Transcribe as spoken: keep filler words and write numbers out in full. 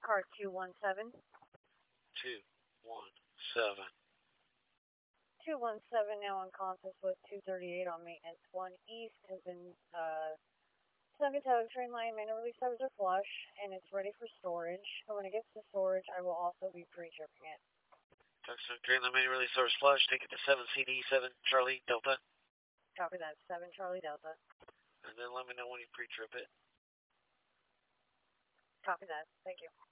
Car two one seven. two one seven. two one seven now in contact with two thirty-eight on maintenance one east has been uh, sunk into a train line. Manual release service are flush and it's ready for storage. And when it gets to storage, I will also be pre-tripping it. Tungsten train line manual release service flush. Take it to seven C D seven Charlie Delta. Copy that. seven Charlie Delta. And then let me know when you pre-trip it. Copy that. Thank you.